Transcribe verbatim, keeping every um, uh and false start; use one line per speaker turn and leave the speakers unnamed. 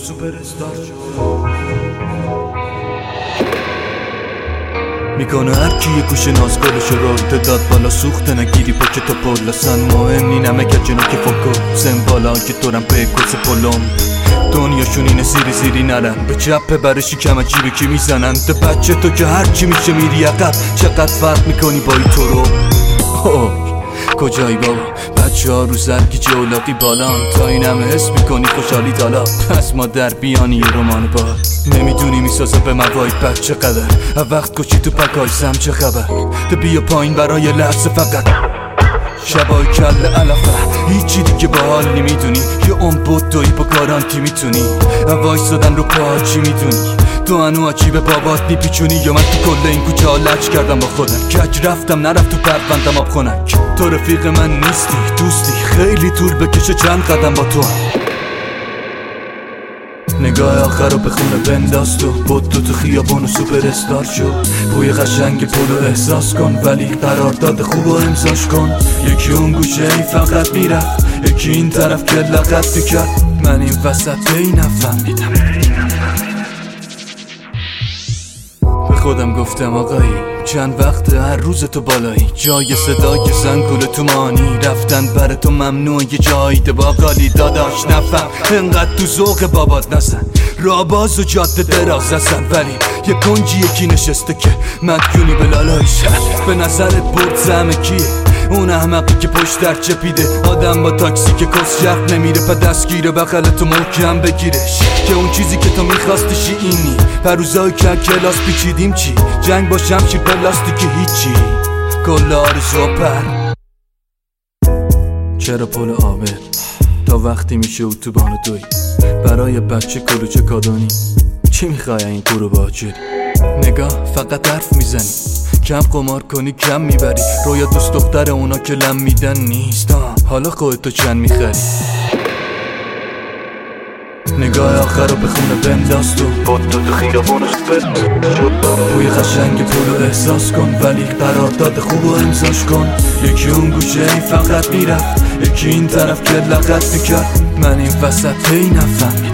سوپر استار میکنه هر کی یه گوشه ناز گلش رو داد بالا سوخته نگیری پاکه تا پل اصلا مهم نی نمگه جنو که فکر سن بالا که دورم به کس پلم دنیاشون اینه زیری زیری نرن به چپ برشی کم عجیبه که میزنن ده بچه تو که هر چی میشه میری عقب چقدر فرق میکنی با ای تو رو کجایی بابا بچه ها رو زرگی جولاقی بالان تا این همه حس میکنی خوشحالی دالا پس ما در بیانی یه رومان با نمیدونی میسازه به مواید بد چقدر وقت کشی تو پکایزم چه خبر تو بیا پایین برای لحظه فقط شبای کل علفه هیچی دیگه با حال نمیدونی یه اون بود توی با گارانتی میتونی وایسادن رو پا چی میدونی تو هنو عجیب بابات نیپیچونی یا من تو کل این کوچه ها لچ کردم با خودم کج رفتم نرفت تو پروندم آب خونک تو رفیق من نیستی دوستی خیلی طول بکشه چند قدم با تو هم. نگاه آخر رو به خونه بنداز تو بود تو تو خیابون و سوپر استار شو بوی قشنگ پولو احساس کن ولی قرارداد خوب و امضاش کن یکی اون گوشه ای فقط میرفت یکی این طرف که لغت میکرد من این وسط ای نفهمیدم به خودم گفتم آقایی چند وقت هر روز تو بالایی جای صدای زنگوله تو مانی رفتن بر تو ممنوع یه جایی ده باقالی داداش نفهم انقدر تو ذوق بابات نزن را باز و جاده دراز هستن ولی یه کنجی یکی نشسته که مدیونی به لالای شهر به نظرت برد زمه کیه اون احمقی که پشت در چپیده آدم با تاکسی که کس شرق نمیره پا دستگیره بغل تو محکم بگیرش که اون چیزی که تو میخواستیشی اینی پروزای که کلاس پیچیدیم چی جنگ با شمشیر پلاستیکی هیچی کل آرزو پر چرا پل آبر تا وقتی میشه اتوبان دوی برای بچه کلوچه کادونی چی میخوای این کورو باجری نگاه فقط حرف میزنی کم قمار کنی کم میبری رویا دوست دختر اونا که لم میدن نیست حالا خودتو چند میخری نگاه آخر رو به خونه بنداز تو بود تو تو خیابون بوی قشنگ پولو احساس کن ولی قرارداد خوب و امضاش کن یکی اون گوشه ای فقط میرفت یکی این طرف که لغت میکرد من این وسط ای نفهم